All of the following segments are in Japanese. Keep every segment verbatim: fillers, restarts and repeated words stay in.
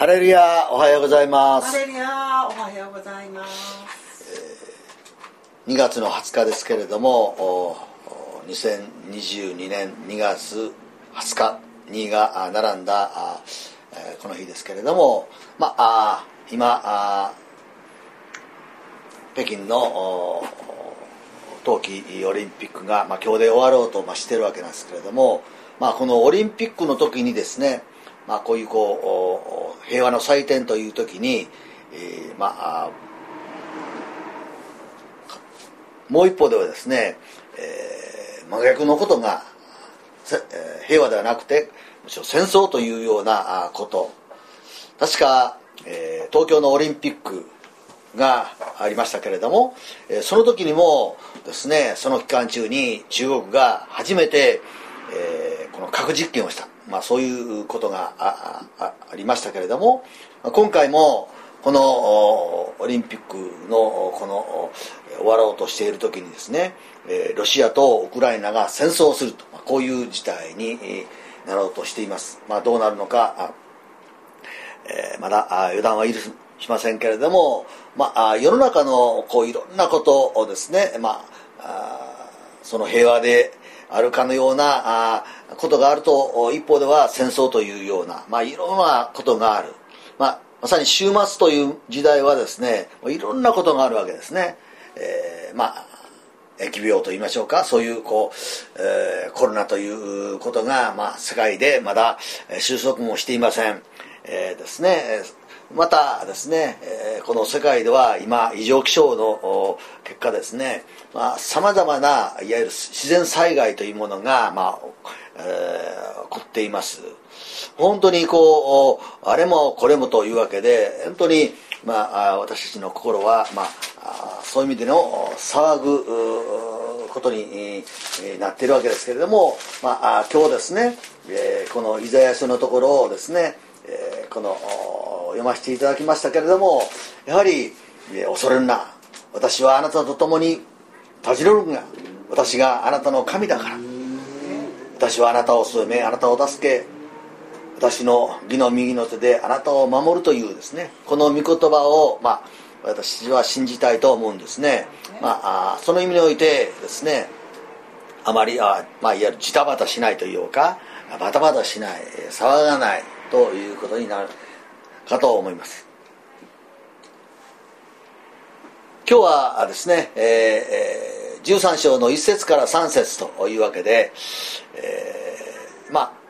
ハレルヤ、おはようございます。 ハレルヤ、おはようございます。 にがつのはつかですけれども、にせんにじゅうにねんにがつはつかにが並んだこの日ですけれども、まあ、今北京の冬季オリンピックが、まあ、今日で終わろうと、まあ、してるわけなんですけれども、まあ、このオリンピックの時にですね、まあ、こういうこう平和の祭典という時に、えー、まあもう一方ではですね、えー、真逆のことが平和ではなくてむしろ戦争というようなこと、確か、えー、東京のオリンピックがありましたけれども、その時にもですね、その期間中に中国が初めて、えー、この核実験をした、まあ、そういうことが あ, あ, ありましたけれども、今回もこのオリンピックのこの終わろうとしている時にですね、ロシアとウクライナが戦争をすると、こういう事態になろうとしています。まあ、どうなるのか、えー、まだ予断は許しませんけれども、まあ、世の中のこういろんなことをですね、まあ、その平和であるかのようなことがあると、一方では戦争というような、まあ、いろんなことがある。まあ、まさに終末という時代はですね、いろんなことがあるわけですね。えー、まあ疫病と言いましょうか、そういうこう、えー、コロナということが、まあ、世界でまだ収束もしていません。えー、ですね。またですね、えー、この世界では今異常気象の結果ですね、まあ、様々ないわゆる自然災害というものが、まあえー、起こっています。本当にこうあれもこれもというわけで、本当に、まあ、私たちの心は、まあ、そういう意味での騒ぐことになっているわけですけれども、まあ、今日ですね、えー、このイザヤ書のところをですね、えー、この読ませていただきましたけれども、やはり、えー、恐れるな、私はあなたと共に立ち寄るが、私があなたの神だから、私はあなたを据えめ、あなたを助け、私の義の右の手であなたを守るというですね、この御言葉を、まあ、私は信じたいと思うんですね。まあ、その意味においてですね、あまりあ、まあ、いわゆるジタバタしないというか、バタバタしない、騒がないということになるかと思います。今日はですね、えー、じゅうさん章のいっ節からさん節というわけで、えー、まあ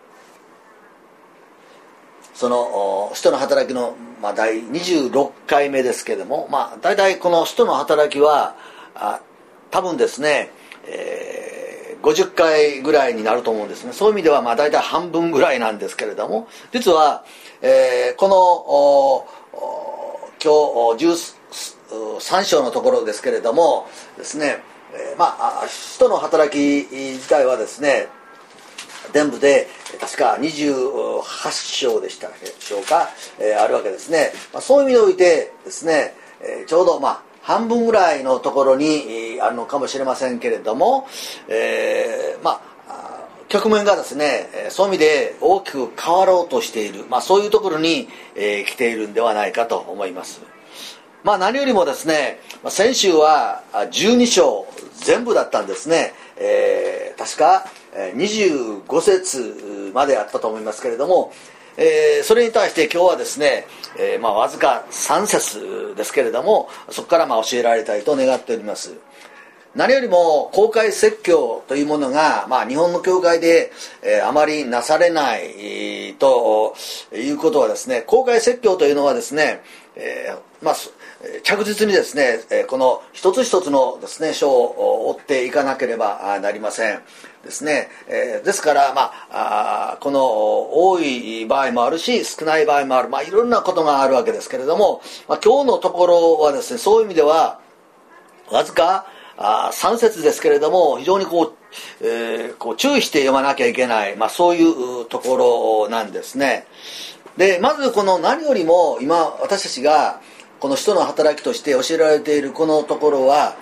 その使徒の働きの、まあ、だいにじゅうろっかいめですけれども、まあ、大体この使徒の働きはあ多分ですね、えー、ごじゅっかいぐらいになると思うんですね。そういう意味ではまあ大体半分ぐらいなんですけれども、実は、えー、この今日じゅうさん章のところですけれどもですね、えー、まあ使徒の働き自体はですね、全部で確かにじゅうはち章でしたでしょうか、えー、あるわけですね。まあ、そういう意味においてですね、えー、ちょうどまあ半分ぐらいのところにあるのかもしれませんけれども、えー、まあ局面がですね、そういう意味で大きく変わろうとしている、まあ、そういうところに、えー、来ているんではないかと思います。まあ、何よりもですね、先週はじゅうに章全部だったんですね。えー、確かにじゅうご節まであったと思いますけれども、えー、それに対して今日はですね、えーまあ、わずかさん節ですけれども、そこからまあ教えられたいと願っております。何よりも公開説教というものが、まあ、日本の教会で、えー、あまりなされない、えー、ということはですね、公開説教というのはですね、えーまあ、着実にですね、この一つ一つのですね書を追っていかなければなりませんですね。えー、ですから、まあ、この多い場合もあるし少ない場合もある、まあ、いろんなことがあるわけですけれども、まあ、今日のところはですね、そういう意味ではわずかあさん節ですけれども、非常にこう、えー、こう注意して読まなきゃいけない、まあ、そういうところなんですね。で、まずこの何よりも今私たちがこの使徒の働きとして教えられているこのところは、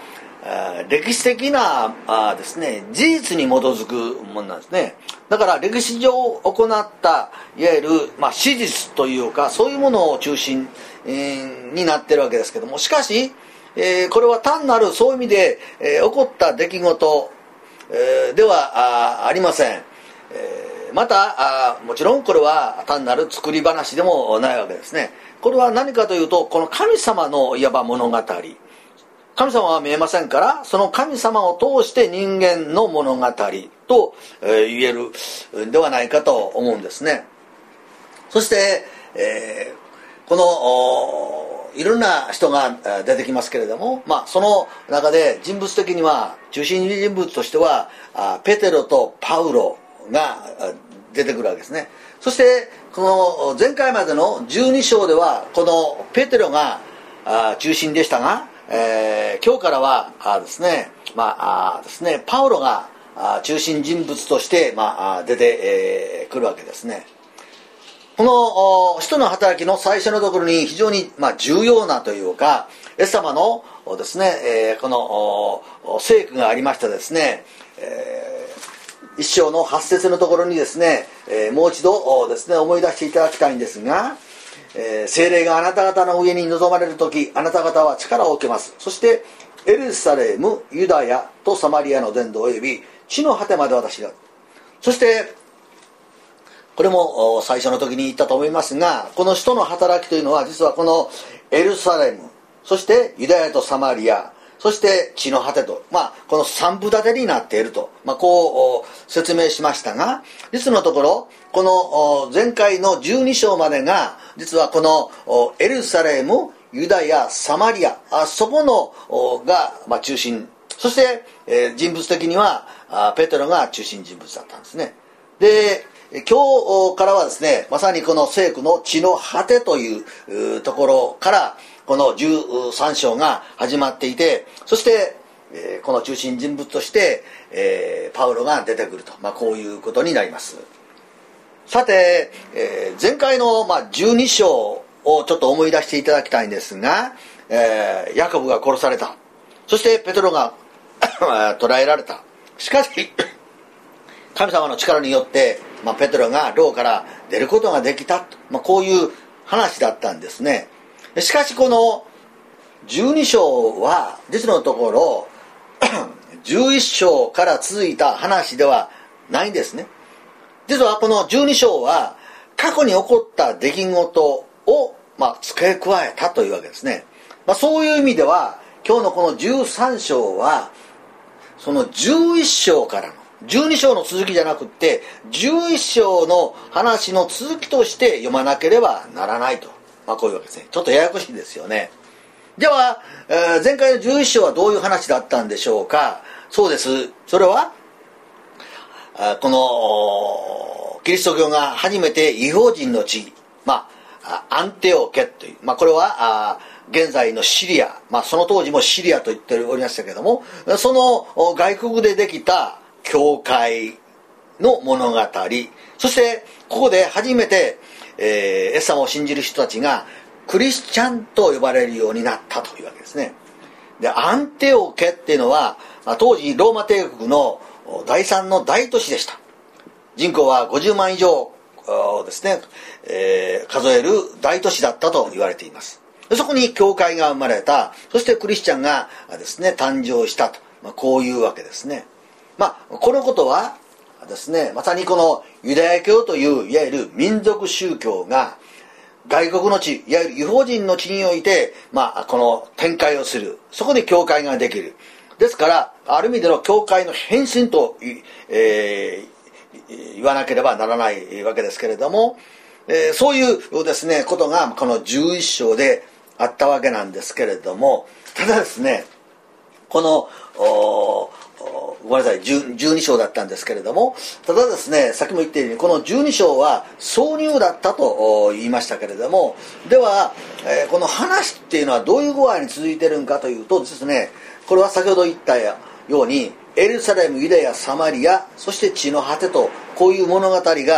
歴史的なあですね事実に基づくものなんですね。だから歴史上行ったいわゆる、まあ、史実というかそういうものを中心、えー、になってるわけですけども、しかし、えー、これは単なるそういう意味で、えー、起こった出来事、えー、では あ, ありません。えー、またあもちろんこれは単なる作り話でもないわけですね。これは何かというと、この神様のいわば物語、神様は見えませんから、その神様を通して人間の物語と、えー、言えるではないかと思うんですね。そして、えー、このいろんな人が出てきますけれども、まあ、その中で人物的には中心人物としてはペテロとパウロが出てくるわけですね。そしてこの前回までのじゅうに章ではこのペテロが中心でしたが、えー、今日からはあですね、まあ、あですね、パウロが中心人物として、まあ、出て、えー、くるわけですね。この使徒の働きの最初のところに非常に、まあ、重要なというか、イエス様のですね、えー、この聖句がありましたですね、えー、一章の八節のところにですね、えー、もう一度ですね思い出していただきたいんですが、えー、聖霊があなた方の上に臨まれるとき、あなた方は力を受けます。そしてエルサレム、ユダヤとサマリアの全土および地の果てまで私が。そしてこれも最初の時に言ったと思いますが、この使徒の働きというのは実はこのエルサレム、そしてユダヤとサマリア、そして地の果てと、まあ、この三部立てになっていると、まあ、こう説明しましたが、実のところこの前回のじゅうに章までが実はこのエルサレム、ユダヤ、サマリア、あそこのが、まあ、中心、そして、えー、人物的にはペテロが中心人物だったんですね。で今日からはですね、まさにこの聖句の地の果てというところからこのじゅうさん章が始まっていて、そしてこの中心人物としてパウロが出てくると、まあ、こういうことになります。さて前回のじゅうに章をちょっと思い出していただきたいんですが、ヤコブが殺された、そしてペテロが捕らえられた。しかし神様の力によって、まあ、ペテロが牢から出ることができた、まあ、こういう話だったんですね。しかしこのじゅうに章は実のところじゅういち章から続いた話ではないんですね。実はこのじゅうに章は過去に起こった出来事を、まあ、付け加えたというわけですね。まあ、そういう意味では今日のこのじゅうさん章はそのじゅういち章からのじゅうに章の続きじゃなくってじゅういち章の話の続きとして読まなければならないと、まあ、こういうわけですね。ちょっとややこしいですよね。では、えー、前回のじゅういち章はどういう話だったんでしょうか。そうです。それはこのキリスト教が初めて異邦人の地、まあ、アンテオケという、まあ、これは現在のシリア、まあ、その当時もシリアと言っておりましたけれども、その外国でできた教会の物語、そしてここで初めて、えー、イエス様を信じる人たちがクリスチャンと呼ばれるようになったというわけですね。でアンテオケっていうのは当時ローマ帝国の第三の大都市でした。人口はごじゅうまん以上ですね、えー、数える大都市だったと言われています。そこに教会が生まれた、そしてクリスチャンがですね誕生したと、まあ、こういうわけですね。まあ、このことはですね、まさにこのユダヤ教といういわゆる民族宗教が外国の地、いわゆる異邦人の地において、まあ、この展開をする、そこで教会ができる。ですからある意味での教会の変身と、えー、言わなければならないわけですけれども、えー、そういうですねことがこのじゅういち章であったわけなんですけれども、ただですねこのごめんなさいじゅうに章だったんですけれども、ただですねさっきも言ったようにこのじゅうに章は挿入だったと言いましたけれども、では、えー、この話っていうのはどういう具合に続いているのかというとですね、これは先ほど言ったようにエルサレム、ユダヤ、サマリア、そして地の果てとこういう物語が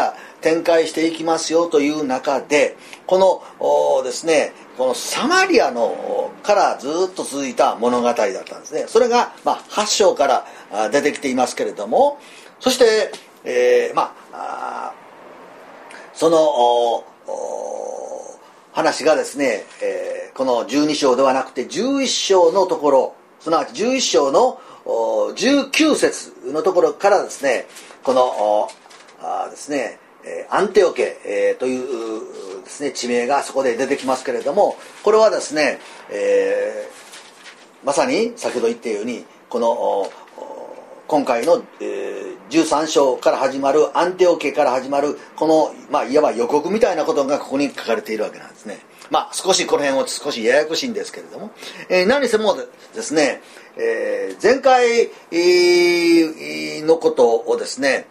展開していきますよという中で、このですね、このサマリアのからずっと続いた物語だったんですね。それが、まあ、はち章から出てきていますけれども、そして、えー、まあその話がですね、えー、このじゅうに章ではなくてじゅういち章のところ、すなわちじゅういち章のじゅうきゅう節のところからですね、このあですね、アンテオケ、えー、というですね、地名がそこで出てきますけれども、これはですね、えー、まさに先ほど言ったように、この今回の、えー、じゅうさん章から始まるアンテオケから始まるこの、まあ、いわば予告みたいなことがここに書かれているわけなんですね。まあ少しこの辺を少しややこしいんですけれども、えー、何せもですね、えー、前回のことをですね、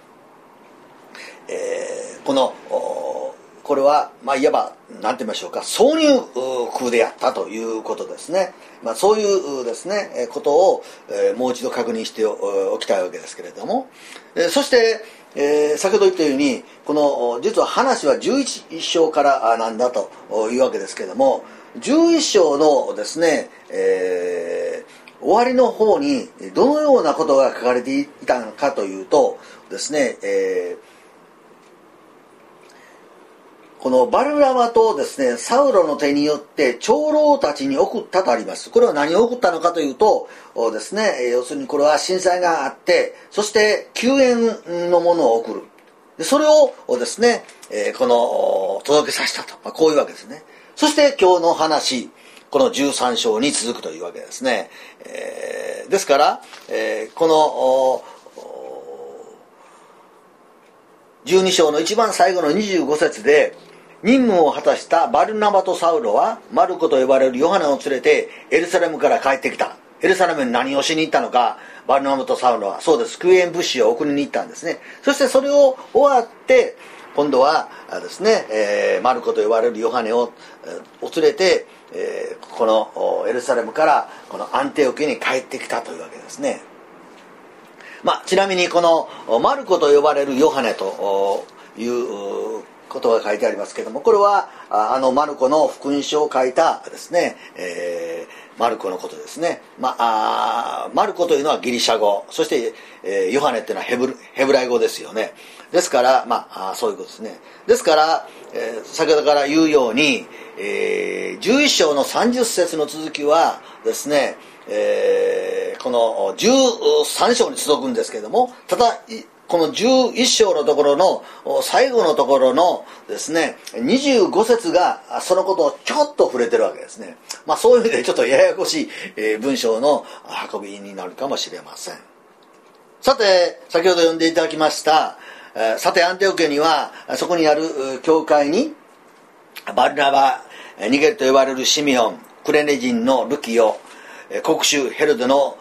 えー、このこれは、まあ、いわば何て言いましょうか、挿入空でやったということですね。まあ、そういうですねことを、えー、もう一度確認しておきたいわけですけれども、えー、そして、えー、先ほど言ったようにこの実は話はじゅういち章からなんだというわけですけれども、じゅういち章のですね、えー、終わりの方にどのようなことが書かれていたのかというとですね、えーこのバルナバとですね、サウロの手によって長老たちに送ったとあります。これは何を送ったのかというとですね、要するにこれは震災があって、そして救援のものを送る。でそれをですね、この届けさせたと、まあ、こういうわけですね。そして今日の話、このじゅうさん章に続くというわけですね。えー、ですから、えー、このじゅうに章の一番最後のにじゅうご節で、任務を果たしたバルナバとサウロはマルコと呼ばれるヨハネを連れてエルサレムから帰ってきた。エルサレムに何をしに行ったのか、バルナバとサウロはそうです、救援物資を送りに行ったんですね。そしてそれを終わって今度はですね、えー、マルコと呼ばれるヨハネを、えー、連れて、えー、このエルサレムからこのアンテオケに帰ってきたというわけですね。まあ、ちなみにこのマルコと呼ばれるヨハネということが書いてありますけれども、これはあのマルコの福音書を書いたですね、えー、マルコのことですね。まあ、あマルコというのはギリシャ語、そして、えー、ヨハネっていうのはヘブ、ヘブライ語ですよね。ですからまあそういうことですね。ですから、えー、先ほどから言うように、えー、じゅういち章のさんじゅっ節の続きはですね、えー、このじゅうさん章に続くんですけれども、ただこのじゅういち章のところの最後のところのですねにじゅうご節がそのことをちょっと触れてるわけですね。まあそういう意味でちょっとややこしい文章の運びになるかもしれません。さて先ほど読んでいただきましたさてアンテオケにはそこにある教会にバルナバ、ニゲルと呼ばれるシミオン、クレネ人のルキオ、国主ヘロデの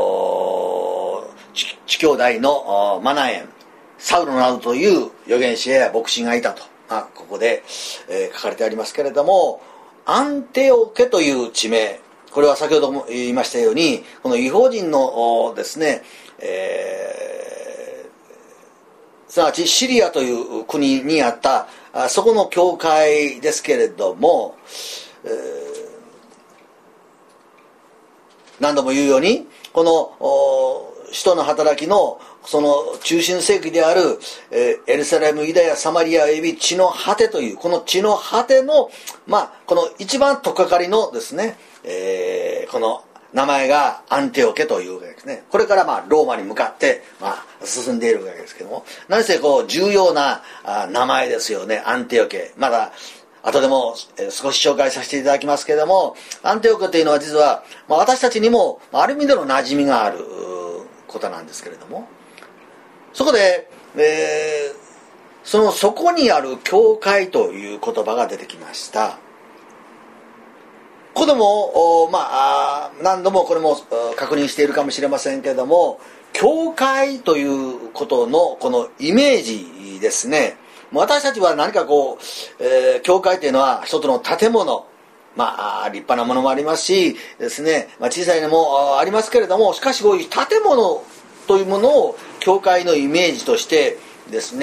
地兄弟のマナエン、サウロなどという預言者や牧師がいたと、まあ、ここで、えー、書かれてありますけれども、アンテオケという地名、これは先ほども言いましたようにこの異邦人のですね、えー、すなわちシリアという国にあったそこの教会ですけれども、えー、何度も言うようにこの使徒の働きのその中心世紀である、えー、エルサレム、ユダヤ、サマリア及び地の果てというこの地の果ての、まあ、この一番取っかかりのですね、えー、この名前がアンテオケというわけですね。これからまあローマに向かって、まあ、進んでいるわけですけども、何せこう重要な名前ですよね、アンテオケ。まだ後でも少し紹介させていただきますけれども、アンテオケというのは実は、まあ、私たちにもある意味での馴染みがあることなんですけれども、そこで、えー、そのそこにある教会という言葉が出てきました。ここでも、まあ、何度もこれも確認しているかもしれませんけれども、教会ということのこのイメージですね。私たちは何かこう、えー、教会というのは一つの建物、まあ立派なものもありますしですね、まあ、小さいのもありますけれども、しかしこういう建物というものを教会のイメージとしてですね、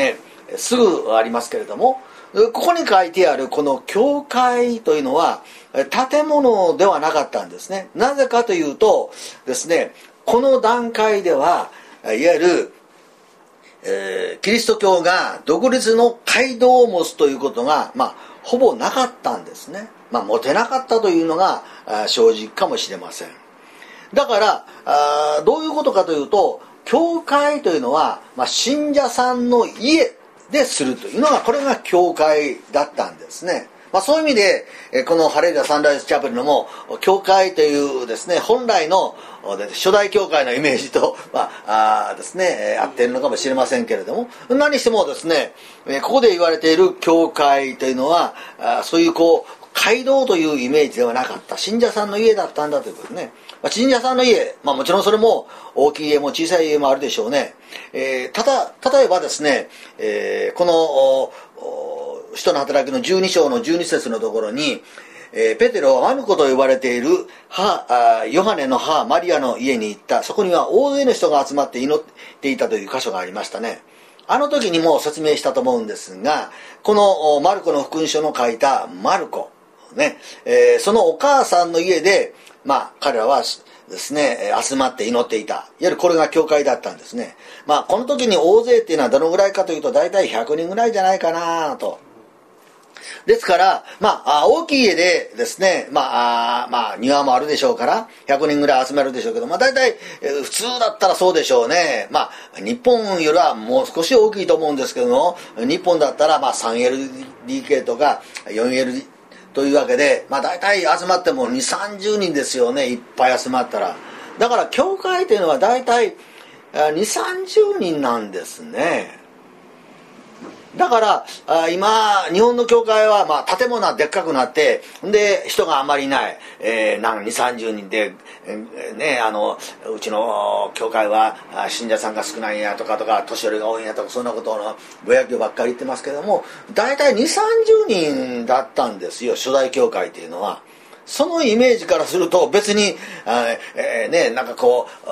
すぐありますけれども、ここに書いてあるこの教会というのは建物ではなかったんですね。なぜかというとですね、この段階ではいわゆる、えー、キリスト教が独立の街道を持つということが、まあ、ほぼなかったんですね。まあ、持てなかったというのが正直かもしれません。だからあどういうことかというと、教会というのは、まあ、信者さんの家でするというのが、これが教会だったんですね。まあ、そういう意味でこのハレルヤサンライズチャペルのも教会というですね、本来の初代教会のイメージと、まあ、あですね、合っているのかもしれませんけれども、何してもですね、ここで言われている教会というのはそういうこう街道というイメージではなかった、信者さんの家だったんだということですね。まあ、信者さんの家、まあ、もちろんそれも大きい家も小さい家もあるでしょうね。えー、ただ例えばですね、えー、この使徒の働きのじゅうに章のじゅうに節のところに、えー、ペテロはマルコと呼ばれている母ヨハネの母マリアの家に行った。そこには大勢の人が集まって祈っていたという箇所がありましたね。あの時にも説明したと思うんですが、このマルコの福音書の書いたマルコね、えー、そのお母さんの家で、まあ、彼らはですね、集まって祈っていた。いわゆるこれが教会だったんですね。まあ、この時に大勢っていうのはどのぐらいかというと、大体ひゃくにんぐらいじゃないかなと。ですから、まあ、大きい家でですね、まあ、まあ、庭もあるでしょうから、ひゃくにんぐらい集めるでしょうけど、まあ、大体、普通だったらそうでしょうね。まあ、日本よりはもう少し大きいと思うんですけども、日本だったら、まあ、スリーエルディーケー とか フォーエルディー というわけで、まあ、大体集まってもにじゅう、さんじゅうにんですよね、いっぱい集まったら。だから、教会というのは大体にじゅう、さんじゅうにんなんですね。だから今日本の教会はまあ建物はでっかくなってで人があんまりいない、えー、なんにじゅう、さんじゅうにんで、えー、ねあのうちの教会は信者さんが少ないんやとかとか年寄りが多いんやとかそんなことのぼやきばっかり言ってますけども、大体にじゅう、さんじゅうにんだったんですよ、初代教会っていうのは。そのイメージからすると別にあ、えー、ねなんかこう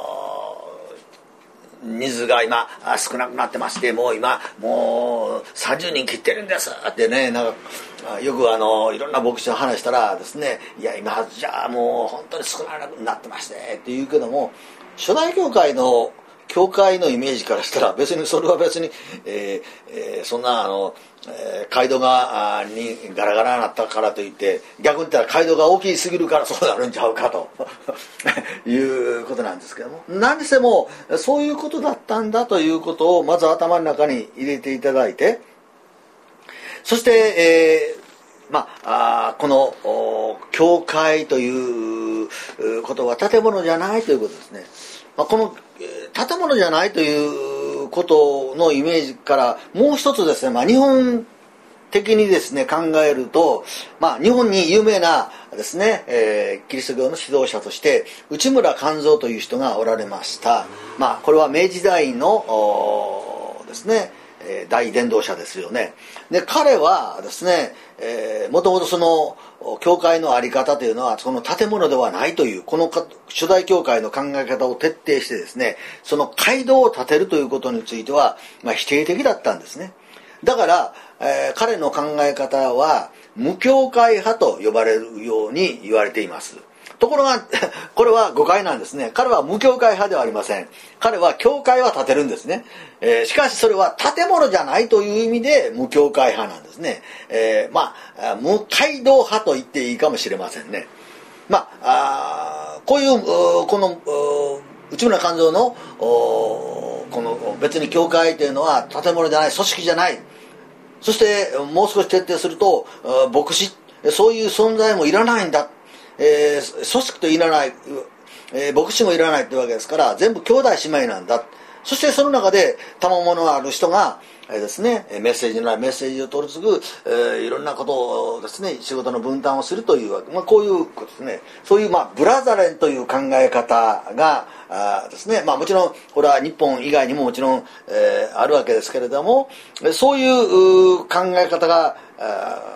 人数が今少なくなってまして、もう今もうさんじゅうにん切ってるんですってね、なんかよくあのいろんな牧師と話したらですね、いや今じゃあもう本当に少なくなってましてって言うけども、初代教会の教会のイメージからしたら別にそれは別に、えーえー、そんなあの、えー、街道がにガラガラになったからといって逆に言ったら街道が大きすぎるからそうなるんちゃうかということなんですけども、何せもそういうことだったんだということをまず頭の中に入れていただいて、そして、えーまあ、あこの教会ということは建物じゃないということですね。まあ、この建物じゃないということのイメージからもう一つですね、まあ、日本的にですね考えると、まあ、日本に有名なですね、えー、キリスト教の指導者として内村勘三という人がおられました。まあ、これは明治時代のですね大伝道者ですよね。で彼はですね、えー、もともとその教会の在り方というのはその建物ではないというこの初代教会の考え方を徹底してですね、その街道を建てるということについては、まあ、否定的だったんですね。だから、えー、彼の考え方は無教会派と呼ばれるように言われています。ところがこれは誤解なんですね。彼は無教会派ではありません。彼は教会は建てるんですね、えー、しかしそれは建物じゃないという意味で無教会派なんですね、えー、まあ無街道派と言っていいかもしれませんね。まあ、あこういうこの内村勘三のこの別に教会というのは建物じゃない、組織じゃない、そしてもう少し徹底すると牧師そういう存在もいらないんだ、えー、組織といらない、えー、牧師もいらないってわけですから全部兄弟姉妹なんだ。そしてその中で賜物のある人が、えーですね、メッセージのないメッセージを取り継ぐ、えー、いろんなことをですね仕事の分担をするというわけ、まあ、こういうことですね。そういう、まあ、ブラザレンという考え方があですね、まあ、もちろんこれは日本以外にももちろん、えー、あるわけですけれども、そういう考え方が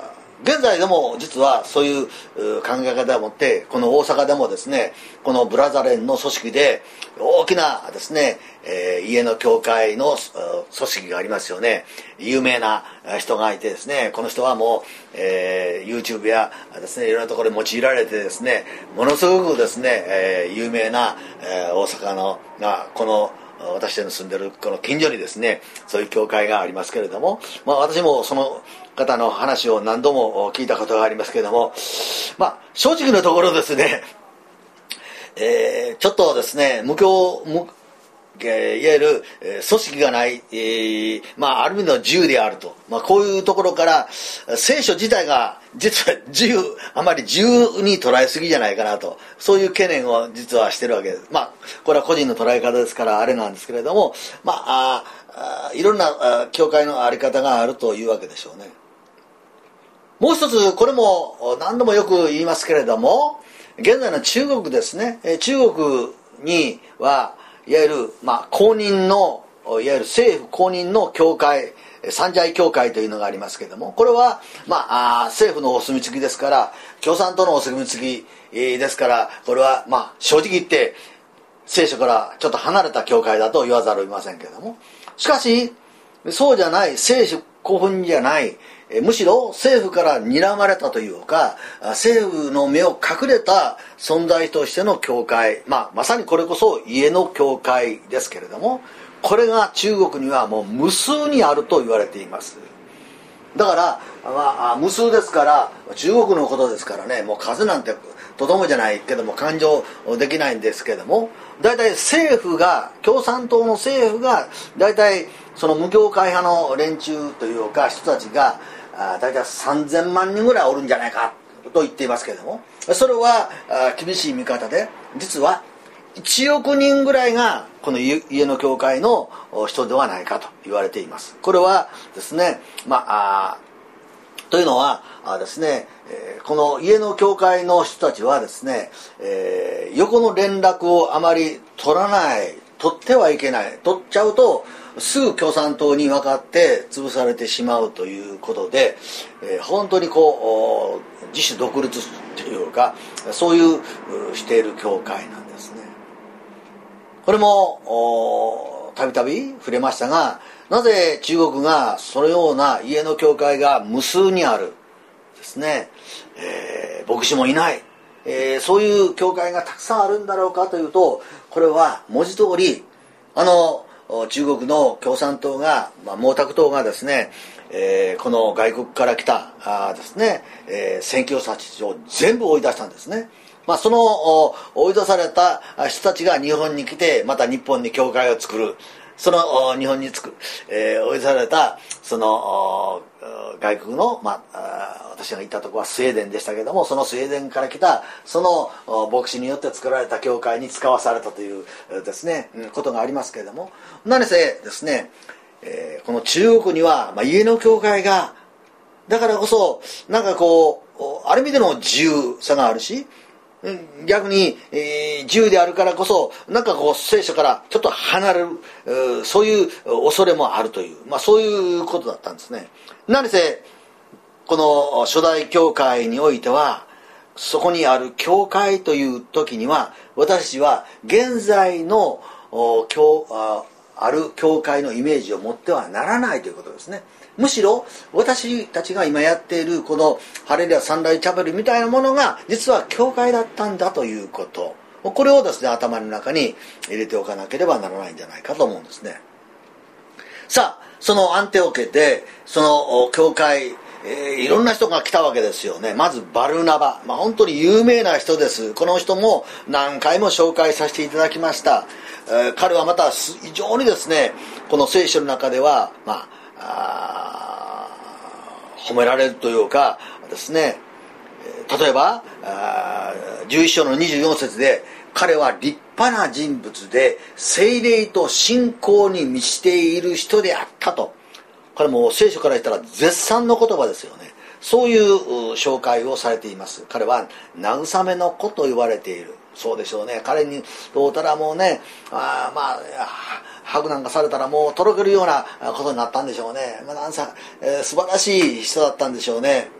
現在でも実はそういう考え方を持って、この大阪でもですね、このブラザレンの組織で大きなですね、えー、家の教会の組織がありますよね。有名な人がいてですね、この人はもう、えー、YouTube やですね、いろんなところで用いられてですね、ものすごくですね、えー、有名な、えー、大阪のがこの私の住んでるこの近所にですね、そういう教会がありますけれども、まあ私もその方の話を何度も聞いたことがありますけれども、まあ正直なところですね、えー、ちょっとですね、無教無いわゆる組織がない、えー、まあある意味の自由であると、まあこういうところから聖書自体が実は自由、あまり自由に捉えすぎじゃないかなと、そういう懸念を実はしてるわけです。まあこれは個人の捉え方ですからあれなんですけれども、まあああいろんな教会のあり方があるというわけでしょうね。もう一つ、これも何度もよく言いますけれども、現在の中国ですね、中国にはいわゆる、まあ、公認のいわゆる政府公認の教会、三財教会というのがありますけれども、これは、まあ、政府のお墨付きですから、共産党のお墨付きですから、これは、まあ、正直言って聖書からちょっと離れた教会だと言わざるを得ませんけれども、しかしそうじゃない、聖書公認じゃない、むしろ政府から睨まれたというか、政府の目を隠れた存在としての教会、まあ、まさにこれこそ家の教会ですけれども、これが中国にはもう無数にあると言われています。だから、まあ、無数ですから、中国のことですからね、もう数なんてとてもじゃないけども勘定できないんですけども、大体政府が、共産党の政府が大体その無教会派の連中というか人たちが大体さんぜんまんにんぐらいおるんじゃないかと言っていますけれども、それは厳しい見方で、実はいちおくにんぐらいがこの家の教会の人ではないかと言われています。これはですね、まあ、あというのはですね、この家の教会の人たちはですね、えー、横の連絡をあまり取らない、取ってはいけない、取っちゃうとすぐ共産党に分かって潰されてしまうということで、えー、本当にこう自主独立というか、そういうしている教会なんですね。これもたびたび触れましたが、なぜ中国がそのような家の教会が無数にあるですね、えー、牧師もいない、えー、そういう教会がたくさんあるんだろうかというと、これは文字通りあの中国の共産党が、まあ、毛沢東がですね、えー、この外国から来たあですね、えー、宣教師たちを全部追い出したんですね。まあ、その追い出された人たちが日本に来て、また日本に教会を作る。その日本につく、えー、追い出されたその外国の、まあ、私が行ったところはスウェーデンでしたけども、そのスウェーデンから来たその牧師によって作られた教会に使わされたというですね、ことがありますけれども、何せですね、えー、この中国には、まあ、家の教会がだからこそなんかこうある意味での自由さがあるし、逆に、えー、自由であるからこそなんかこう聖書からちょっと離れる、そういう恐れもあるという、まあ、そういうことだったんですね。何せこの初代教会においては、そこにある教会という時には私たちは現在の教あある教会のイメージを持ってはならないということですね。むしろ私たちが今やっているこのハレルヤサンライズチャペルみたいなものが実は教会だったんだということ、これをですね頭の中に入れておかなければならないんじゃないかと思うんですね。さあ、そのアンテオケでその教会、えー、いろんな人が来たわけですよね。まずバルナバ、まあ、本当に有名な人です。この人も何回も紹介させていただきました。えー、彼はまた非常にですね、この聖書の中ではまああ褒められるというかですね、例えばじゅういっ章のにじゅうよん節で、彼は立派な人物で聖霊と信仰に満ちている人であったと。これも聖書から言ったら絶賛の言葉ですよね。そういう紹介をされています。彼は慰めの子と言われている。そうでしょうね。彼にどうたらもうね、あまあハグなんかされたらもうとろけるようなことになったんでしょうね。まあ、なんさ、えー、素晴らしい人だったんでしょうね。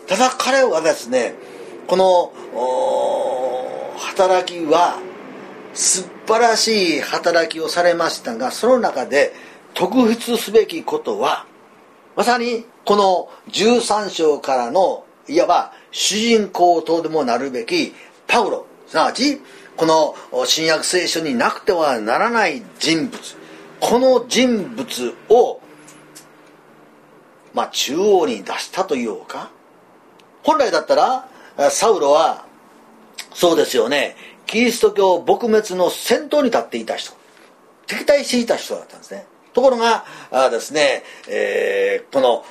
ただ彼はですね、この働きは素晴らしい働きをされましたが、その中で特筆すべきことは、まさにこのじゅうさん章からのいわば主人公とでもなるべきパウロ、すなわちこの新約聖書になくてはならない人物、この人物をまあ中央に出したというか、本来だったらサウロはそうですよね、キリスト教撲滅の先頭に立っていた人、敵対していた人だったんですね。ところがあですね、えー、この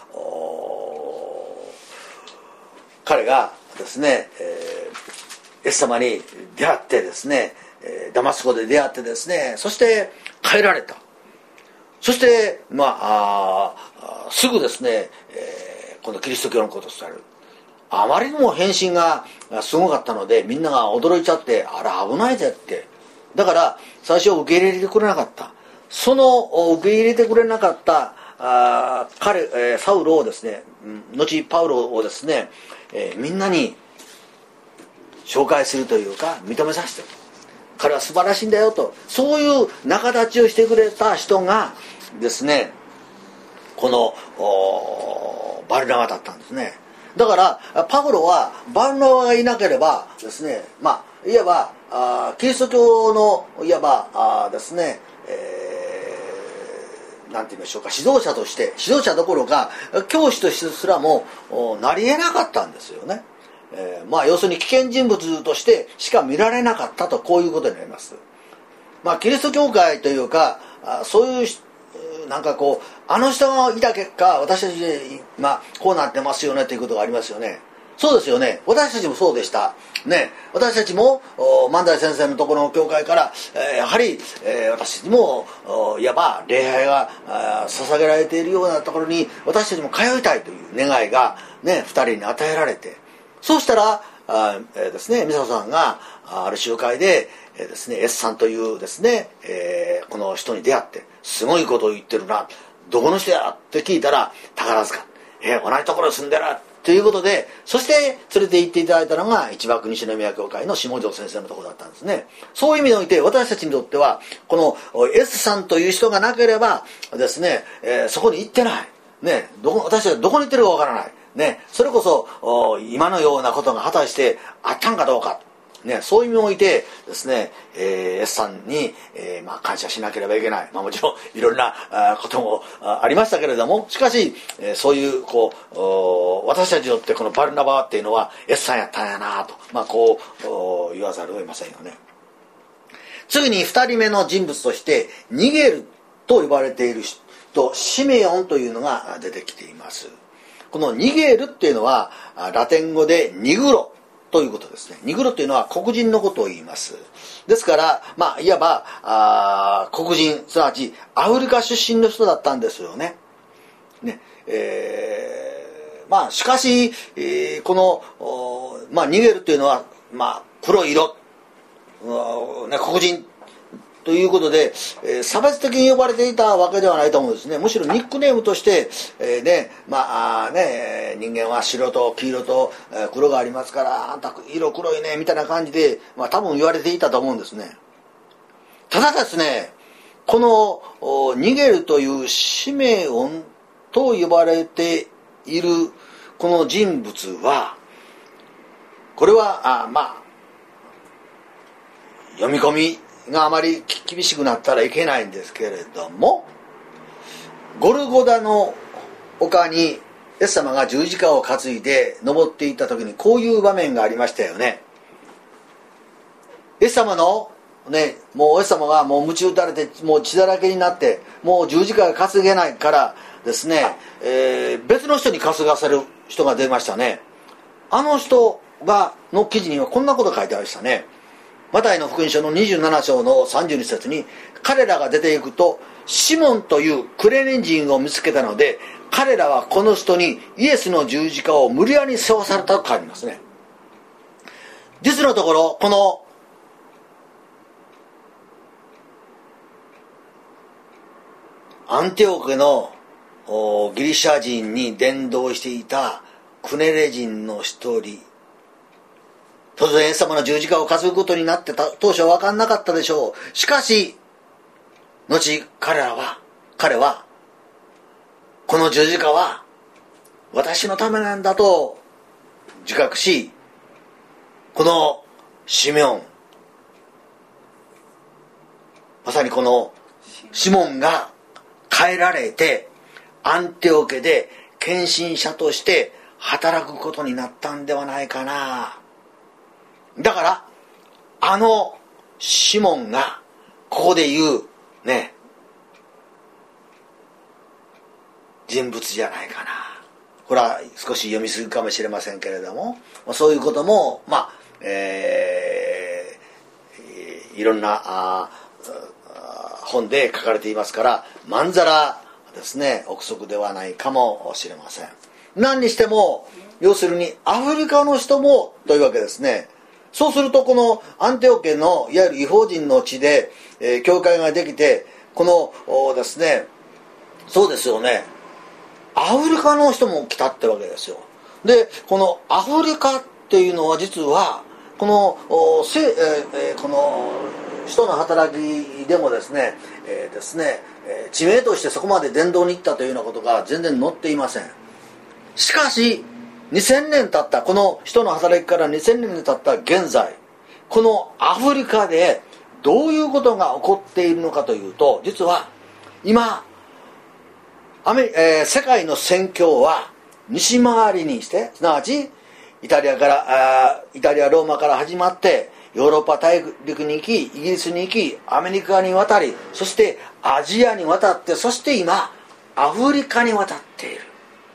彼がですね、えー、イエス様に出会ってですね、ダマスコで出会ってですね、そして変えられた。そしてまあ、あすぐですね、えー、このキリスト教のことを伝える。あまりにも変身がすごかったので、みんなが驚いちゃって、あら危ないぜって。だから最初受け入れてくれなかった。その受け入れてくれなかったあ彼、えー、サウロをですね、後パウロをですね、えー、みんなに紹介するというか認めさせてる。彼は素晴らしいんだよと、そういう仲立ちをしてくれた人がですね、このバルナバだったんですね。だからパウロはバルナバがいなければですね、まあいわばあキリスト教のいわばあですね、えー、なんて言いましょうか、指導者として指導者どころか教師としてすらもなり得なかったんですよね。えー、まあ要するに危険人物としてしか見られなかったと、こういうことになります。まあキリスト教会というかそういうなんかこうあの人がいた結果私たちまあこうなってますよねということがありますよね。そうですよね。私たちもそうでしたね。私たちも万代先生のところの教会から、えー、やはり、えー、私たちもいわば礼拝が捧げられているようなところに私たちも通いたいという願いがね、ふたりに与えられて、そうしたらあ、えー、ですね、美佐さんがある集会で、えー、ですね S さんというですね、えー、この人に出会って、すごいことを言ってるな、どこの人やって聞いたら宝塚、えー、同じところに住んでるということで、そして連れて行っていただいたのが一幕西宮教会の下條先生のところだったんですね。そういう意味において私たちにとってはこの S さんという人がなければですね、えー、そこに行ってないね、どこ私たちはどこに行ってるかわからないね、それこそ今のようなことが果たしてあったんかどうか、ね、そういう意味においてですね、えー、S さんに、えーまあ、感謝しなければいけない、まあ、もちろんいろんなあこともありましたけれども、しかし、えー、そういうこう私たちにとってこのバルナバっていうのは S さんやったんやなと、まあ、こう言わざるを得ませんよね。次にふたりめの人物としてニゲルと呼ばれている人、シメオンというのが出てきています。このニゲールっていうのはラテン語でニグロということですね。ニグロっていうのは黒人のことを言います。ですからまあいわばあ黒人、すなわちアフリカ出身の人だったんですよね。ね、えー、まあしかし、えー、このまあニゲールっていうのはまあ黒い色、ね、黒人ということで、えー、差別的に呼ばれていたわけではないと思うんですね。むしろニックネームとして、えー、ね、まあね、人間は白と黄色と黒がありますから、あんた色黒いねみたいな感じで、まあ多分言われていたと思うんですね。ただですね、このニゲルというシメオンと呼ばれているこの人物は、これはあまあ読み込みがあまり厳しくなったらいけないんですけれども、ゴルゴダの丘にイエス様が十字架を担いで登っていった時にこういう場面がありましたよね。イエス様のね、もうイエス様がもう鞭打たれてもう血だらけになってもう十字架が担げないからですね、えー、別の人に担がせる人が出ましたね。あの人がの記事にはこんなこと書いてありましたね。マタイの福音書のにじゅうなな章のさんじゅうに節に、彼らが出ていくとシモンというクレネ人を見つけたので、彼らはこの人にイエスの十字架を無理やり背負わされたと書いてますね。実のところこのアンティオケのギリシャ人に伝道していたクネレ人の一人、突然イエス様の十字架を担ぐことになってた当初は分かんなかったでしょう。しかし後彼らは彼はこの十字架は私のためなんだと自覚し、このシメオン、まさにこのシモンが変えられてアンテオケで献身者として働くことになったんではないかな。だからあのシモンがここで言うね人物じゃないかな。これは少し読みすぎかもしれませんけれども、そういうこともまあ、えー、いろんなあ本で書かれていますから、まんざらですね憶測ではないかもしれません。何にしても要するにアフリカの人もというわけですね。そうするとこのアンテオケのいわゆる異邦人の地で、えー、教会ができて、このですねそうですよね、アフリカの人も来たってわけですよ。でこのアフリカっていうのは実はこのせ、えー、この人の働きでもですね、えー、ですね地名としてそこまで伝道に行ったというようなことが全然載っていません。しかしにせんねん経った、この人の働きからにせんねん経った現在、このアフリカでどういうことが起こっているのかというと、実は今アメリ、えー、世界の宣教は西回りにして、すなわちイタリアからあイタリアローマから始まってヨーロッパ大陸に行き、イギリスに行き、アメリカに渡り、そしてアジアに渡って、そして今アフリカに渡っている。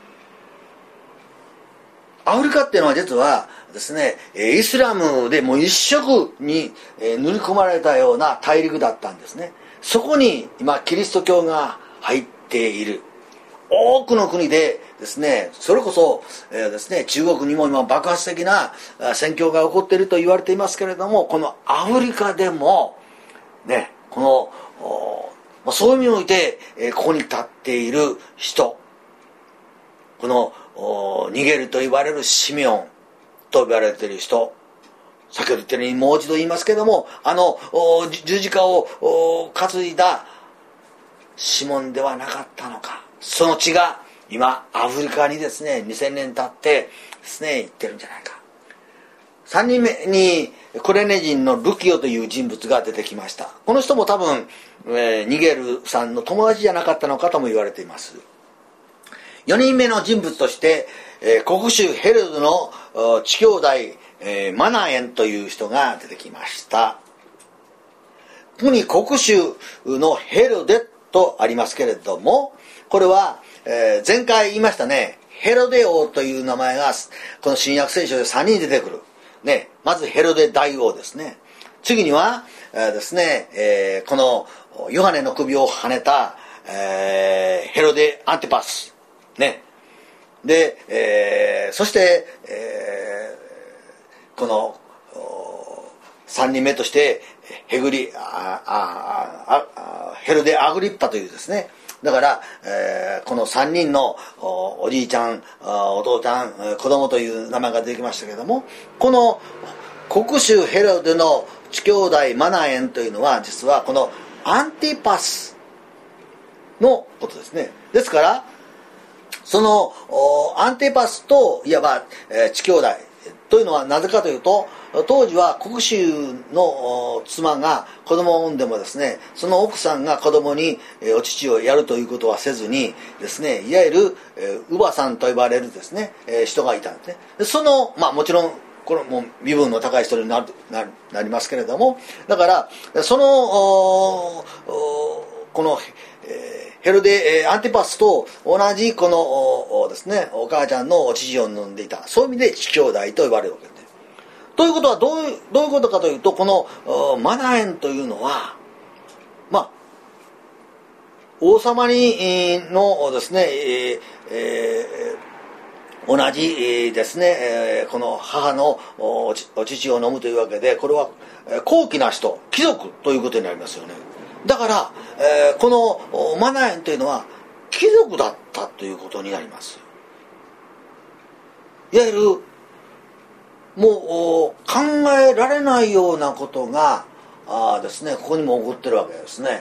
アフリカっていうのは実はですねイスラムでもう一色に塗り込まれたような大陸だったんですね。そこに今キリスト教が入っている。多くの国でですね、それこそ、えー、ですね中国にも今爆発的な宣教が起こっていると言われていますけれども、このアフリカでもね、このそういう意味において、えー、ここに立っている人、この逃げると言われるシメオンと呼ばれている人、先ほど言ったようにもう一度言いますけども、あの十字架を担いだシモンではなかったのか。その血が今アフリカにですねにせんねん経ってですね行ってるんじゃないか。さんにんめにクレネ人のルキオという人物が出てきました。この人も多分、えー、ニゲルさんの友達じゃなかったのかとも言われています。よにんめの人物として、えー、国主ヘロドの地兄弟、えー、マナエンという人が出てきました。ここに国主のヘロデとありますけれども、これは、えー、前回言いましたね、ヘロデ王という名前がこの新約聖書でさんにん出てくる、ね、まずヘロデ大王ですね。次には、えー、ですね、えー、このヨハネの首をはねた、えー、ヘロデアンティパスね、で、えー、そして、えー、このさんにんめとしてヘグリあああヘロデアグリッパというですね、だから、えー、このさんにんの お, おじいちゃん、お父ちゃん、子供という名前が出てきましたけれども、この国主ヘロデの地兄弟マナエンというのは実はこのアンティパスのことですね。ですからそのアンティパスといわば、えー、地兄弟というのはなぜかというと、当時は国主の妻が子供を産んでもですね、その奥さんが子供にお乳をやるということはせずにですね、いわゆる乳母さんと呼ばれるですね人がいたんですね。そのまあもちろんこれも身分の高い人になるなるなりますけれども、だからそのこの、えーヘロデアンティパスと同じこのですねお母ちゃんのお乳を飲んでいた、そういう意味で地兄弟と呼ばれるわけです。ということはどういうどういうことかというと、このマナエンというのはまあ王様にのですね、えーえー、同じですねこの母のお乳を飲むというわけで、これは高貴な人、貴族ということになりますよね。だから、えー、このマナエンというのは貴族だったということになります。 いわゆるもう考えられないようなことがあですね、ここにも起こってるわけですね。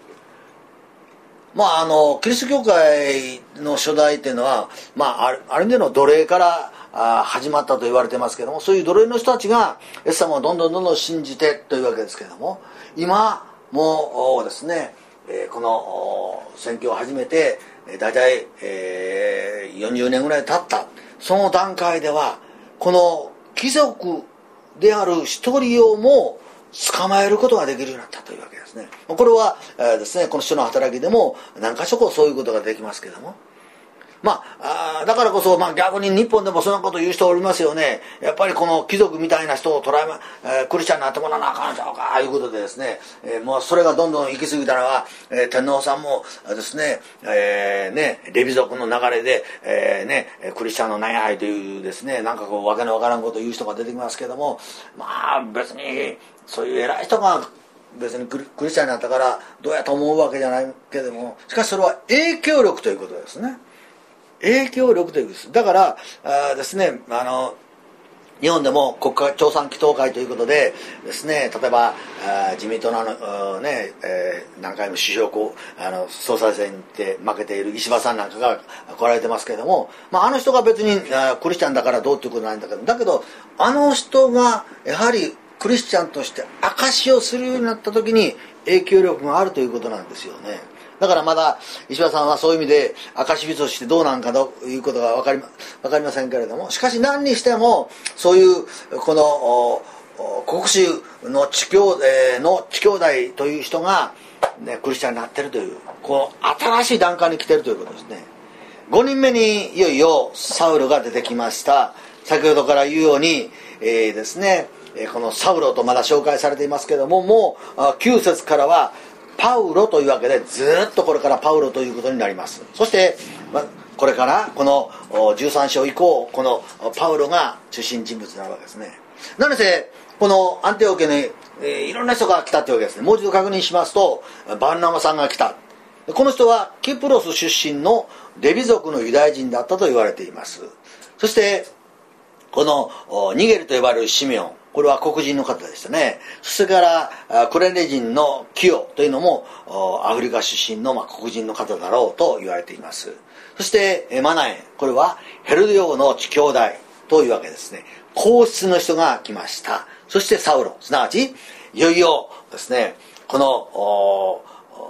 まああのキリスト教会の初代っていうのは、まあ、あるある意味での奴隷からあ始まったと言われてますけども、そういう奴隷の人たちがイエス様をどんどんどんどん信じてというわけですけれども、今もうですね、えー、この宣教を始めてだいたいよんじゅうねんぐらい経ったその段階では、この貴族である一人をも捕まえることができるようになったというわけですね。これは、えー、ですね、この人の働きでも何か所こそういうことができますけども、まあ、あだからこそ、まあ、逆に日本でもそんなこと言う人おりますよね。やっぱりこの貴族みたいな人を捉えま、えー、クリスチャンになってもらわなあかんちゃうかいうことでですね、えー、もうそれがどんどん行き過ぎたのは、えー、天皇さんもですね、えー、ねレビ族の流れで、えー、ねクリスチャンのなんやいというですね、なんかこうわけのわからんことを言う人が出てきますけども、まあ別にそういう偉い人が別にクリスチャンになったからどうやと思うわけじゃないけども、しかしそれは影響力ということですね。影響力ということです。だからあですね、あの日本でも国家共産祈祷会ということでですね、例えばあ自民党のあの、ねえー、何回も首相こうあの総裁選で負けている石破さんなんかが来られてますけれども、まあ、あの人が別にあクリスチャンだからどうっていうことないんだけど、だけどあの人がやはりクリスチャンとして証しをするようになった時に影響力があるということなんですよね。だからまだ石破さんはそういう意味で証人としてどうなんかということが分かり、分かりませんけれども、しかし何にしてもそういうこの国主の地教、えー、の地兄弟という人が、ね、クリスチャンになっているという、こう新しい段階に来ているということですね。ごにんめにいよいよサウロが出てきました。先ほどから言うように、えー、ですね、このサウロとまだ紹介されていますけれども、もうきゅう節からはパウロというわけで、ずっとこれからパウロということになります。そして、ま、これからこのじゅうさん章以降、このパウロが中心人物になるわけですね。なのでこのアンティオキアに、えー、いろんな人が来たというわけですね。もう一度確認しますと、バルナバさんが来た。この人はキプロス出身のレビ族のユダヤ人だったと言われています。そしてこのニゲルと呼ばれるシメオン、これは黒人の方でしたね。それからクレネ人のキヨというのもアフリカ出身のまあ黒人の方だろうと言われています。そしてマナエン、これはヘルデ王の地兄弟というわけですね。皇室の人が来ました。そしてサウロ、すなわちいよいよですね、この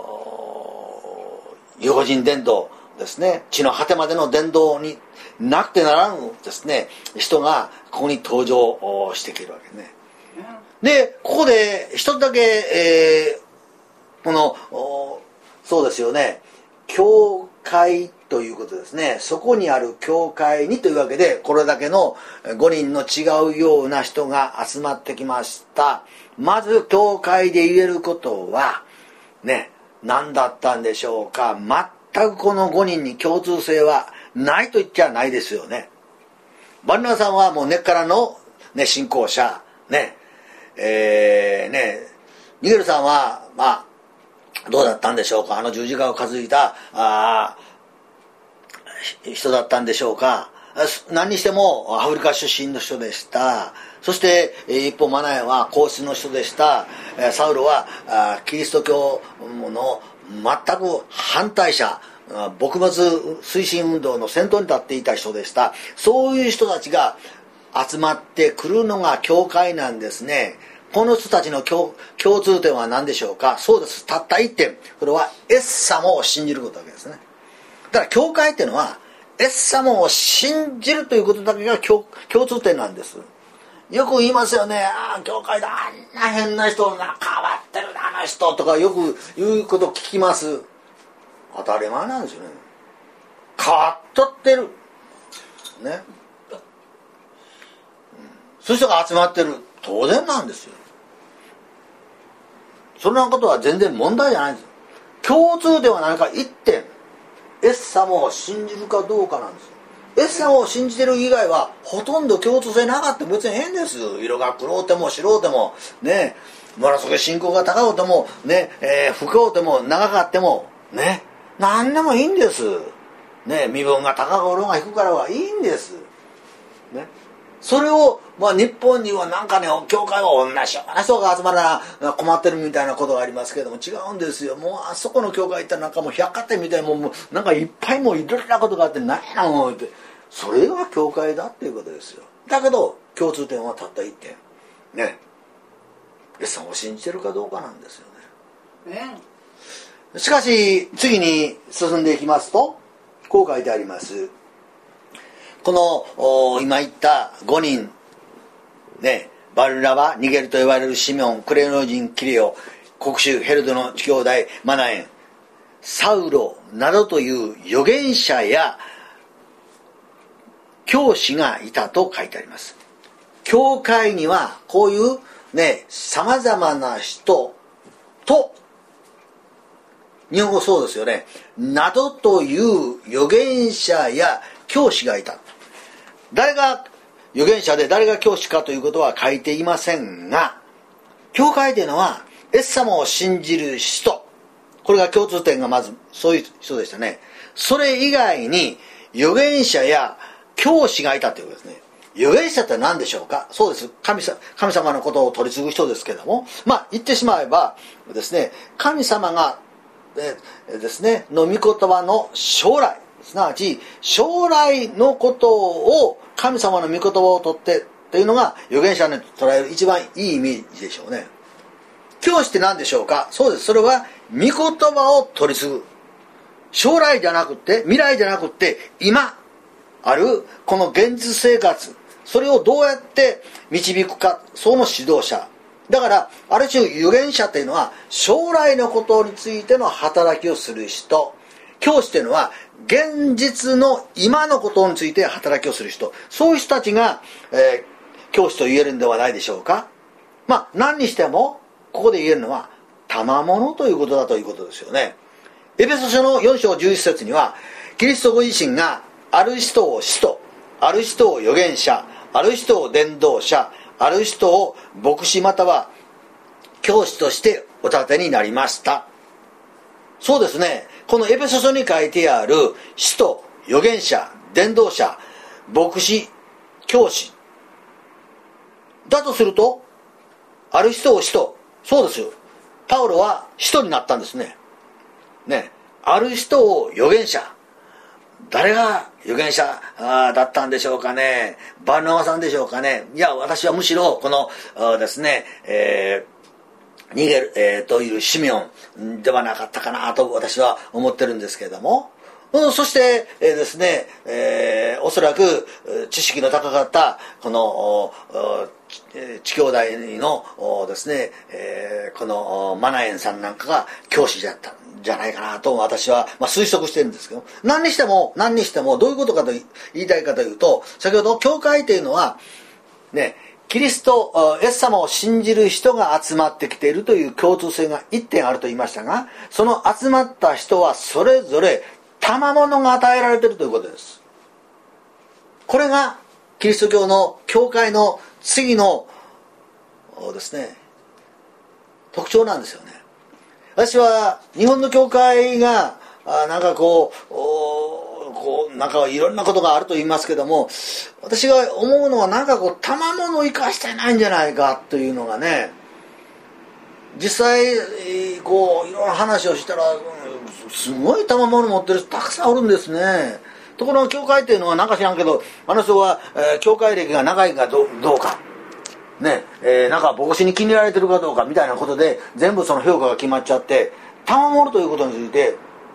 ユダヤ人伝道ですね、地の果てまでの伝道になくてならぬですね、人がここに登場してきるわけね。で、ここで一つだけ、えー、このそうですよね、教会ということですね。そこにある教会にというわけで、これだけのごにんの違うような人が集まってきました。まず教会で言えることはね、何だったんでしょうか。全くこのごにんに共通性はないと言っちゃないですよね。バルナバさんはもう根っからの、ね、信仰者ね、えー、ねニゲルさんはまあどうだったんでしょうか。あの十字架を担いだあ人だったんでしょうか。何にしてもアフリカ出身の人でした。そして一方マナエは皇室の人でした。サウロはキリスト教の全く反対者、撲滅推進運動の先頭に立っていた人でした。そういう人たちが集まってくるのが教会なんですね。この人たちの 共, 共通点は何でしょうか。そうです、たった一点。それはイエス様を信じることだけですね。だから教会っていうのはイエス様を信じるということだけが 共, 共通点なんです。よく言いますよね。ああ教会だ、あんな変な人な、変わってるなあの人とかよく言うこと聞きます。当たり前なんですよね。変わっとってるね、うん、そういう人が集まってる、当然なんですよ。そんなことは全然問題じゃないんですよ。共通では何か一点、イエス様を信じるかどうかなんですよ。イエス様を信じてる以外はほとんど共通性なかったら別に変です。色が黒うても白うてもね、ものすごい信仰が高うてもね、えー、深うても長かってもね、何でもいいんですね。身分が高かろうが低かろうがいいんです。 ね、それを、まあ、日本にはなんかね教会は同じような人が集まらな困ってるみたいなことがありますけれども、違うんですよ。もうあそこの教会行ったらなんかもう百貨店みたいな、もうなんかいっぱいもういろんなことがあって何やなもうって、それが教会だっていうことですよ。だけど共通点はたった一点ね、イエス様を信じてるかどうかなんですよね。ね、しかし次に進んでいきますとこう書いてあります。この今言ったごにんね、バルナバ、ニゲルと呼ばれるシメオン、クレノ人キレオ、国主ヘロドの兄弟マナエン、サウロなどという預言者や教師がいたと書いてあります。教会にはこういうね、様々な人と、日本語そうですよね、などという預言者や教師がいた。誰が預言者で誰が教師かということは書いていませんが、教会というのはイエス様を信じる人、これが共通点がまずそういう人でしたね。それ以外に預言者や教師がいたということですね。預言者って何でしょうか。そうです、神様、神様のことを取り継ぐ人ですけども、まあ言ってしまえばですね、神様がえですねの御言葉の将来、すなわち将来のことを神様の御言葉を取ってというのが預言者に捉える一番いいイメージでしょうね。教師って何でしょうか。そうです、それは御言葉を取り継ぐ、将来じゃなくて未来じゃなくて今あるこの現実生活、それをどうやって導くか、その指導者だから、ある種預言者というのは将来のことについての働きをする人、教師というのは現実の今のことについて働きをする人、そういう人たちが、えー、教師と言えるんではないでしょうか。まあ何にしてもここで言えるのは賜物ということだということですよね。エペソ書のよん章じゅういち節には、キリストご自身がある人を使徒、ある人を預言者、ある人を伝道者、ある人を牧師または教師としてお立てになりました。そうですね、このエペソ書に書いてある使徒、預言者、伝道者、牧師、教師だとすると、ある人を使徒、そうですよ、パウロは使徒になったんですね。ね、ある人を預言者、誰が預言者だったんでしょうかね。バルナバさんでしょうかね。いや、私はむしろこのですね、えー、ニゲル、えー、というシメオンではなかったかなと私は思ってるんですけれども、うん、そして、えー、ですね、えー、おそらく知識の高かったこの地兄弟のですね、えー、このマナエンさんなんかが教師だったじゃないかなと私は、まあ、推測してるんですけど、何にしても何にしてもどういうことかと言いたいかというと、先ほど教会というのはね、キリストイエス様を信じる人が集まってきているという共通性が一点あると言いましたが、その集まった人はそれぞれ賜物が与えられているということです。これがキリスト教の教会の次のですね特徴なんですよね。私は日本の教会がなんかこう、こうなんかいろんなことがあると言いますけども、私が思うのはなんかこう賜物を生かしてないんじゃないかというのがね、実際こういろんな話をしたらすごい賜物持ってる人たくさんおるんですね。ところが教会っていうのはなんか知らんけど、あの人は、えー、教会歴が長いか ど, どうかね、えー、なんか牧師に気に入られてるかどうかみたいなことで全部その評価が決まっちゃって、賜物ということについて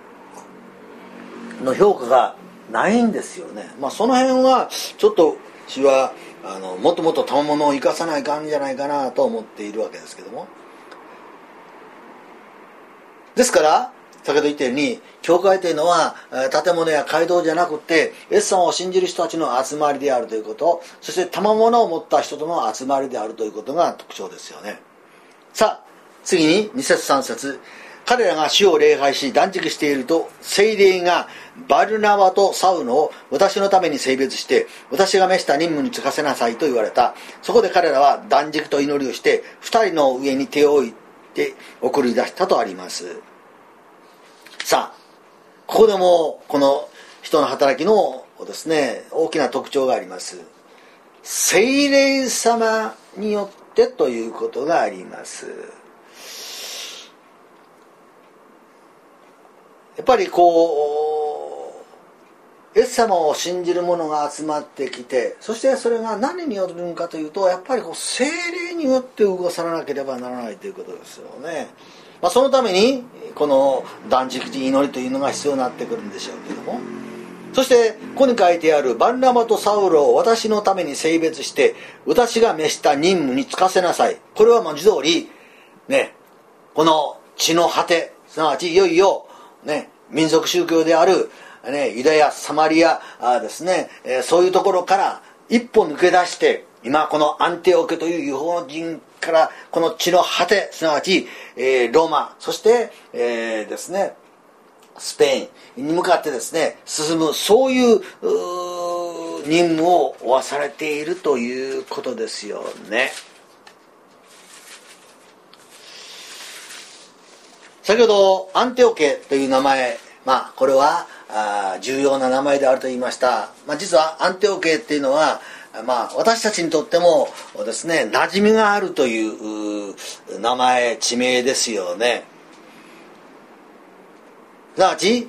の評価がないんですよね。まあその辺はちょっと私はあのもっともっと賜物を生かさないかんじゃないかなと思っているわけですけども、ですから先ほど言ったように教会というのは建物や街道じゃなくてイエス様を信じる人たちの集まりであるということ、そして賜物を持った人との集まりであるということが特徴ですよね。さあ次にに節さん節、彼らが主を礼拝し断食していると聖霊がバルナバとサウロを私のために性別して私が召した任務に就かせなさいと言われた。そこで彼らは断食と祈りをして二人の上に手を置いて送り出したとあります。さあここでもこの人の働きのですね大きな特徴があります。 聖霊様によってということがあります。やっぱりこうイエス様を信じる者が集まってきて、そしてそれが何によるのかというと、やっぱりこう聖霊によって動かさなければならないということですよね。まあ、そのためにこの断食祈りというのが必要になってくるんでしょうけども、そしてここに書いてあるバルナバとサウロを私のために性別して私が召した任務に就かせなさい。これは文字通りね、この地の果て、すなわちいよいよね、民族宗教である、ね、ユダヤサマリアあですね、えー、そういうところから一歩抜け出して、今このアンテオケという違法人からこの地の果て、すなわち、えー、ローマ、そして、えー、ですねスペインに向かってですね進む、そういう、う任務を負わされているということですよね。先ほどアンテオケという名前、まあこれはあ重要な名前であると言いました。まあ、実はアンテオケっていうのは、まあ私たちにとってもですね馴染みがあるという名前、地名ですよね。すなわち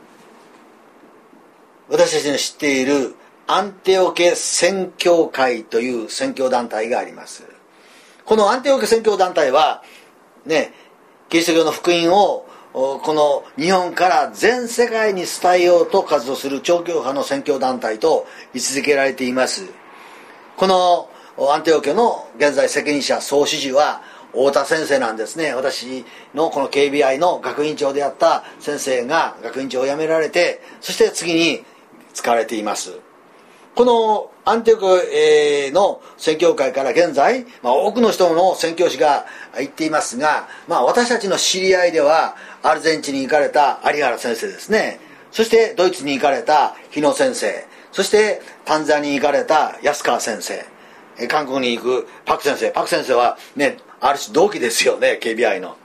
私たちの知っているアンテオケ宣教会という宣教団体があります。このアンテオケ宣教団体はね、キリスト教の福音をこの日本から全世界に伝えようと活動する超教派の宣教団体と位置づけられています。このアンテオケの現在責任者総主事は太田先生なんですね。私のこの ケービーアイ の学院長であった先生が学院長を辞められて、そして次に使われています。このアンテオケの宣教会から現在、まあ、多くの人の宣教師が行っていますが、まあ、私たちの知り合いではアルゼンチンに行かれた有原先生ですね、そしてドイツに行かれた日野先生、そしてタンザニアに行かれた安川先生、韓国に行くパク先生、パク先生はね、ある種同期ですよね、 ケービーアイ の。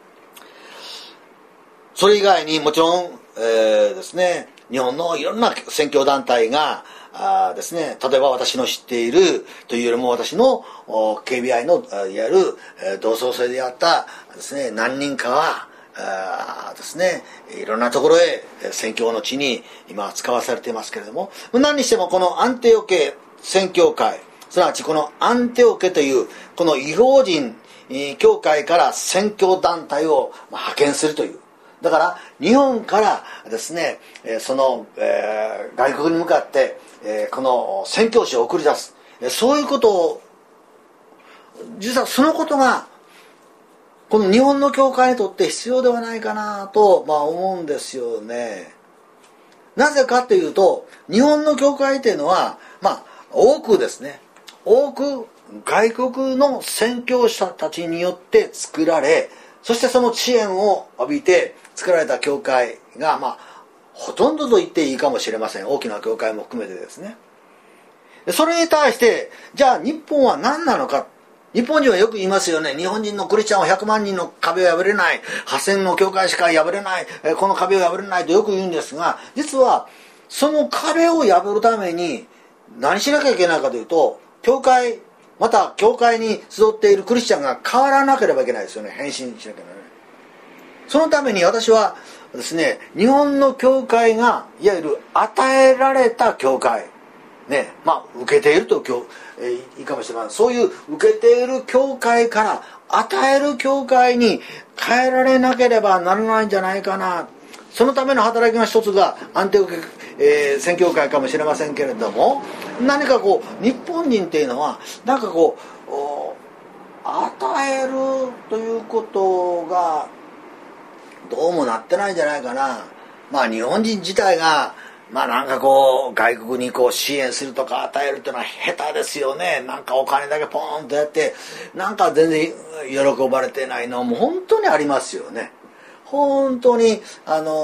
それ以外にもちろん、えー、ですね日本のいろんな宣教団体があですね、例えば私の知っているというよりも私の ケービーアイ のいわゆる同窓生であったですね何人かはあですねいろんなところへ宣教の地に今使わされていますけれども、何にしてもこのアンテオケ宣教会、すなわちこのアンテオケというこの異邦人教会から宣教団体を派遣するという、だから日本からですねその、えー、外国に向かってえー、この宣教師を送り出す、そういうことを、実はそのことがこの日本の教会にとって必要ではないかなと、まあ、思うんですよね。なぜかというと、日本の教会というのは、まあ、多くですね多く外国の宣教師たちによって作られ、そしてその支援を浴びて作られた教会が、まあほとんどと言っていいかもしれません。大きな教会も含めてですね。それに対してじゃあ日本は何なのか。日本人はよく言いますよね。日本人のクリスチャンはひゃくまんにんの壁を破れない、はっせんの教会しか破れない、この壁を破れないとよく言うんですが、実はその壁を破るために何しなきゃいけないかというと、教会また教会に集っているクリスチャンが変わらなければいけないですよね。変身しなきゃいけない。そのために私はですね、日本の教会がいわゆる与えられた教会ね、まあ受けていると今日、えー、いいかもしれません。そういう受けている教会から与える教会に変えられなければならないんじゃないかな。そのための働きが一つがアンテオケ、えー、宣教会かもしれませんけれども、何かこう日本人っていうのはなんかこう与えるということがどうもなってないんじゃないかな。まあ日本人自体がまあなんかこう外国にこう支援するとか与えるっていうのは下手ですよね。なんかお金だけポーンとやってなんか全然喜ばれてないのも本当にありますよね。本当にあの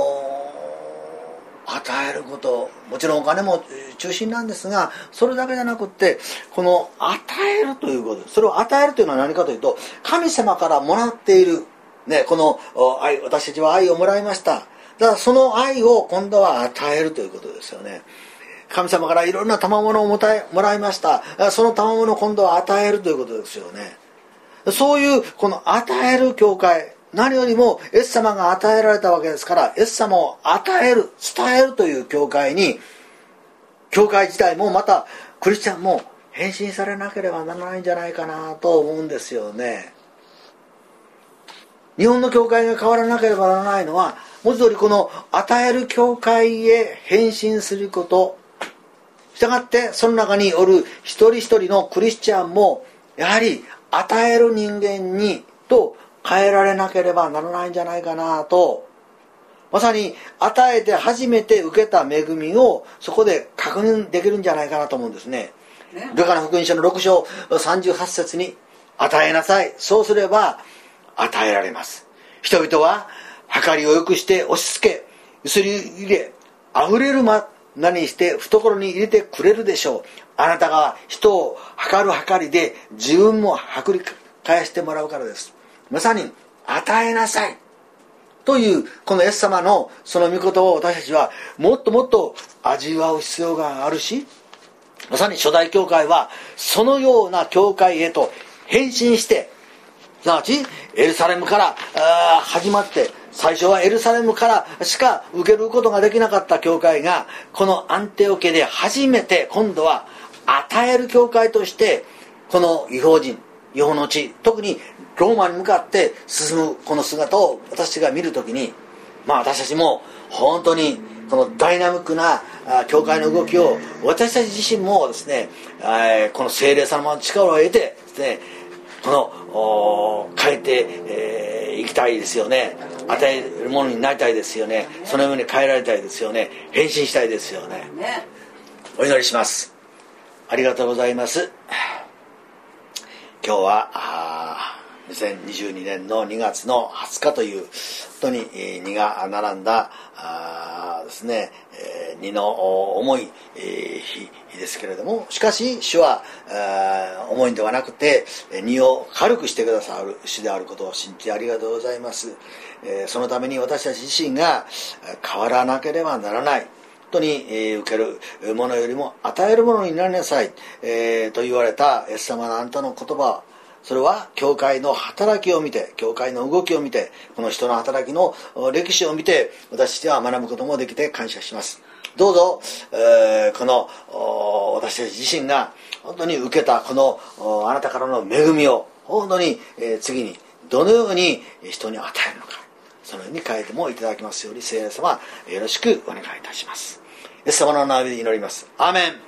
ー、与えること、もちろんお金も中心なんですが、それだけじゃなくってこの与えるということ、それを与えるというのは何かというと、神様からもらっているね、この愛、私たちは愛をもらいました。だからその愛を今度は与えるということですよね。 神様からいろんな賜物をもたもらいました。その賜物を今度は与えるということですよね。そういうこの与える教会、何よりもイエス様が与えられたわけですから、イエス様を与える、伝えるという教会に、教会自体もまたクリスチャンも変身されなければならないんじゃないかなと思うんですよね。日本の教会が変わらなければならないのは、文字通りこの与える教会へ変身すること、したがってその中におる一人一人のクリスチャンもやはり与える人間にと変えられなければならないんじゃないかなと、まさに与えて初めて受けた恵みをそこで確認できるんじゃないかなと思うんですね。ルカの福音書のろく章さんじゅうはち節に、与えなさい、そうすれば与えられます。人々は計りを良くして押し付け、ゆすり入れ、溢れるま何にして懐に入れてくれるでしょう。あなたが人を計る計りで自分も計り返してもらうからです。まさに与えなさいというこのイエス様のその御言葉を私たちはもっともっと味わう必要があるし、まさに初代教会はそのような教会へと変身して、すなわちエルサレムから始まって、最初はエルサレムからしか受けることができなかった教会が、このアンテオケで初めて今度は与える教会として、この異邦人、異邦の地、特にローマに向かって進むこの姿を私が見るときに、まあ私たちも本当にこのダイナミックな教会の動きを私たち自身もですね、この聖霊様の力を得てですね、この変えてい、えー、きたいですよね。与えるものになりたいですよね。そのように変えられたいですよね。変身したいですよね。お祈りします。ありがとうございます。今日はにせんにじゅうにねんのにがつのはつかという本当ににが並んだですね、にの重い日ですけれども、しかし主は重いんではなくて荷を軽くしてくださる主であることを信じてありがとうございます。そのために私たち自身が変わらなければならない。本当に受けるものよりも与えるものになりなさい、えー、と言われたイエス様のあなたの言葉、それは教会の働きを見て、教会の動きを見て、この人の働きの歴史を見て、私たちは学ぶこともできて感謝します。どうぞ、えー、この私たち自身が本当に受けたこのあなたからの恵みを本当に、えー、次にどのように人に与えるのか、そのように変えてもいただきますように、聖霊様よろしくお願いいたします。イエス様の名前で祈ります。アーメン。